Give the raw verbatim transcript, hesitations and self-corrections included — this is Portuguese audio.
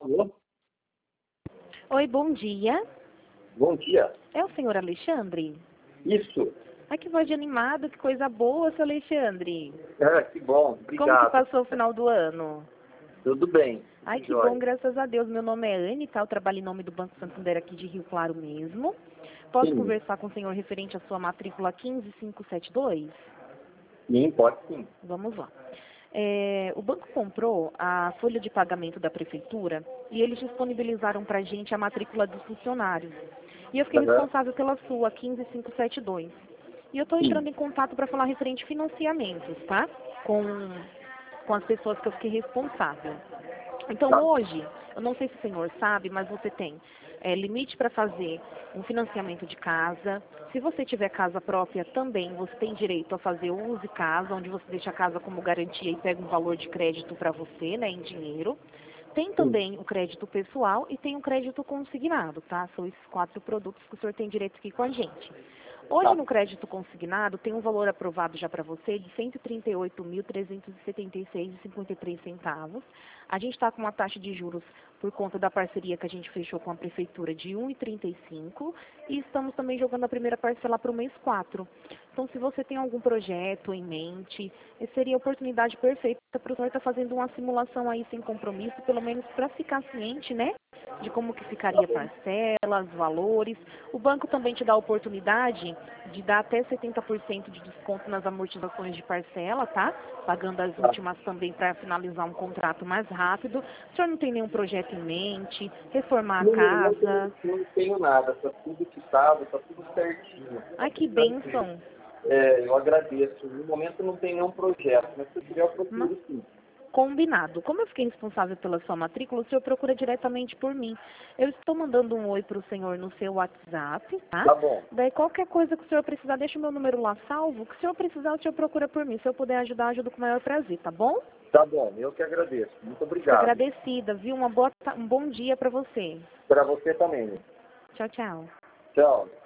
Alô? Oi, bom dia. Bom dia. É o senhor Alexandre? Isso. Ai, que voz de animado, que coisa boa, seu Alexandre. Ah, que bom. Como que Obrigado. passou o final do ano? Tudo bem. Ai, Tudo que bom, jóia. graças a Deus. Meu nome é Anne, tá? Eu trabalho em nome do Banco Santander aqui de Rio Claro mesmo. Posso Sim. conversar com o senhor referente à sua matrícula um cinco cinco sete dois? Sim, pode sim. Vamos lá. É, o banco comprou a folha de pagamento da prefeitura e eles disponibilizaram para a gente a matrícula dos funcionários. E eu fiquei Aham. responsável pela sua, um cinco cinco sete dois. E eu estou Sim. entrando em contato para falar referente financiamentos, tá? Com, com as pessoas que eu fiquei responsável. Então Tá. hoje, eu não sei se o senhor sabe, mas você tem é, limite para fazer um financiamento de casa. Se você tiver casa própria também, você tem direito a fazer o Use Casa, onde você deixa a casa como garantia e pega um valor de crédito para você, né, em dinheiro. Tem Sim. também o crédito pessoal e tem o crédito consignado, tá? São esses quatro produtos que o senhor tem direito aqui com a gente. Hoje, Tá. no crédito consignado, tem um valor aprovado já para você de cento e trinta e oito mil, trezentos e setenta e seis reais e cinquenta e três centavos. A gente está com uma taxa de juros por conta da parceria que a gente fechou com a prefeitura de um vírgula trinta e cinco e estamos também jogando a primeira parcela para o mês quatro. Então, se você tem algum projeto em mente, essa seria a oportunidade perfeita para o senhor estar fazendo uma simulação aí sem compromisso, pelo menos para ficar ciente, né? De como que ficaria parcelas, valores. O banco também te dá a oportunidade de dar até setenta por cento de desconto nas amortizações de parcela, tá? Pagando as Tá. últimas também para finalizar um contrato mais rápido. O senhor não tem nenhum projeto em mente? Reformar a Não, não, tenho, casa? não tenho nada. Tá tudo quitado, tá tudo certinho. Tá Ai, que tudo tranquilo. bênção! É, eu agradeço. No momento não tem nenhum projeto, mas se eu tiver, eu Ma- procuro sim. Combinado. Como eu fiquei responsável pela sua matrícula, o senhor procura diretamente por mim. Eu estou mandando um oi para o senhor no seu WhatsApp, tá? Tá bom. Daí qualquer coisa que o senhor precisar, deixa o meu número lá salvo. Que o senhor precisar, o senhor procura por mim. Se eu puder ajudar, ajudo com o maior prazer, tá bom? Tá bom. Eu que agradeço. Muito Fico obrigado. agradecida, viu? Uma boa, ta- um bom dia para você. Para você também. Tchau, tchau. Tchau.